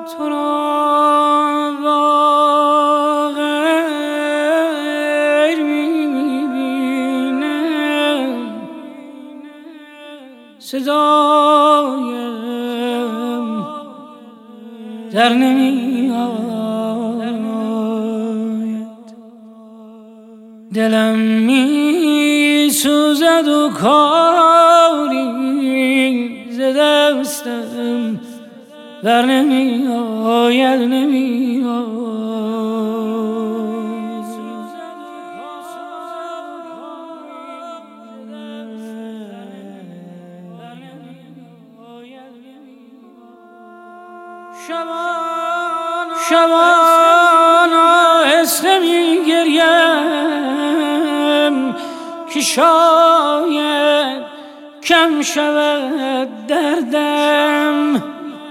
تو را با غیر میبینم، صدایم در نمیآید، دلم میسوزد و کاری ز دستم بر نمیآید، شبان آهسته میگریم که شاید کم شود دردم،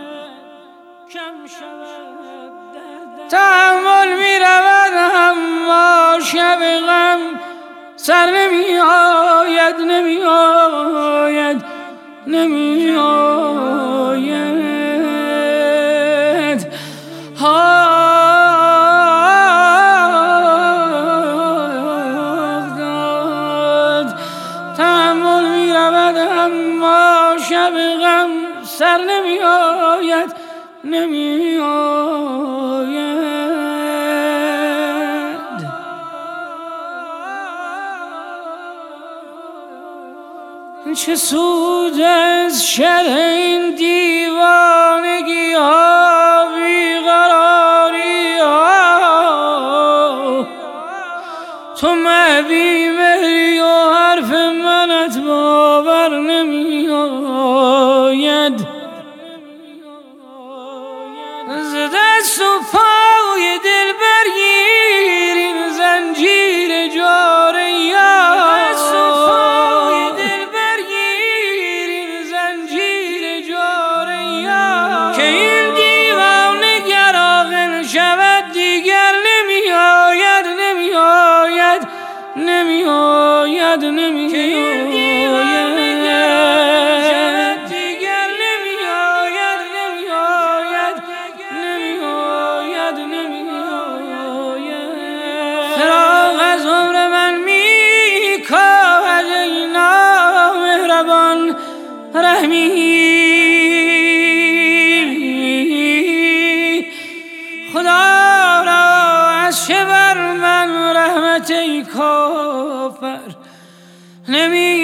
تحمل میرود اما شب غم سر نمیآید، نمیآید، نمیآید. تحمل میرود اما شب غم سر نمیآید، نمیآید. چه سود از شرح این دیوانگی ها، بیقراری ها، تو محبی مهری و حرف منت باور نمیآید. ز دست و پای دل برگیر این زنجیر جاره یار، که این دیوانه گر عاقل شود دیگر نمیآید، نمیآید، نمیآید، نمیآید، دیگر نمیآید، نمیآید، نمیآید، نمیآید. فراق از عمر من میکاهد ای نامهربان رحمی، خدا را از چه بر من رحمت ای کافر نمی